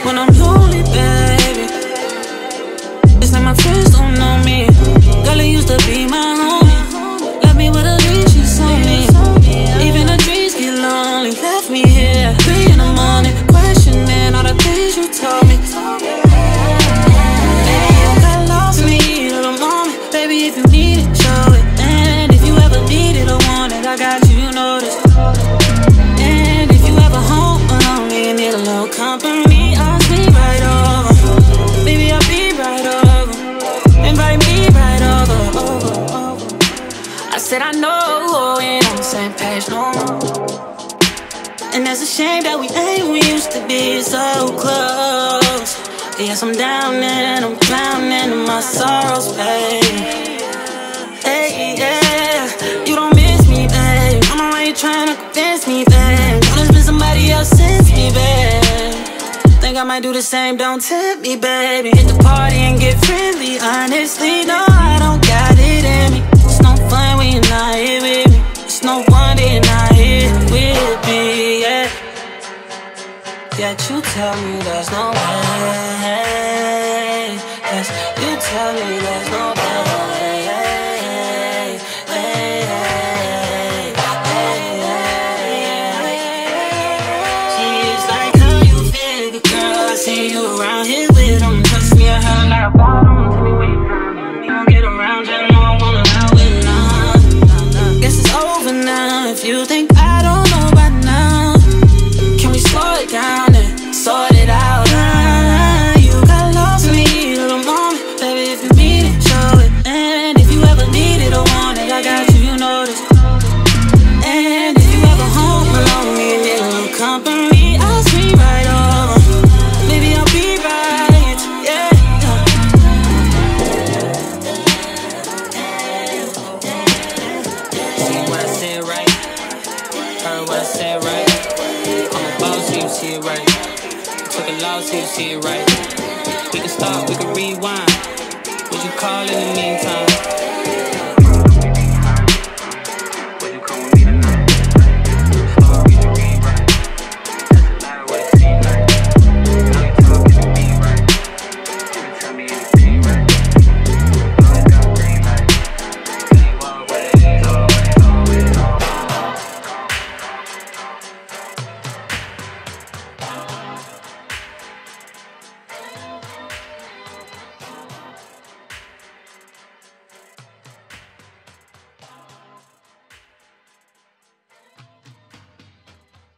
when I'm lonely, baby. It's like my friends don't know me. Girl, it used to be my homie. Left me with a leash, she's on me. Even the dreams get lonely. Left me here 3 in the morning, questioning all the things you told me. Baby, you got lost me to the moment. Baby, if you need it, show it. And if you ever needed or wanted, I got you, you know this. And if you ever home alone and need a little company, I'll sleep right over. Baby, I'll be right over. Invite me right over. I said I know we ain't on the same page no more. And it's a shame that we ain't, we used to be so close. Yes, I'm down and I'm drowning in my sorrows, babe. Hey, yeah, you don't miss me, babe. I'm already trying to convince me, babe. There's been somebody else since me, babe. Think I might do the same, don't tempt me, baby. Hit the party and get friendly. Honestly, no, I don't got it in me. It's no fun when you're not here with me. It's no wonder you're not here with me, yeah. Yet you tell me there's no way. Yes, you tell me there's no way. She's like, how you feel, girl? I see you around here with them. Trust me, I heard like a bottom. Tell me where you from. You don't get around, you know I wanna out with none. Guess it's over now. If you think I don't know by now, can we slow it down and sort it out? You got lost me to the moment. Baby, if you need it, show it. And if you ever need it or want it, I got you, you know this. And if you ever home alone, me and need a little company, I'll sleep right over. Maybe I'll be right, yeah. See what I said right, heard what I said right. I'm a boss, so you see it right. Took a loss, so you see it right. We can start, we can rewind. What you call in the meantime?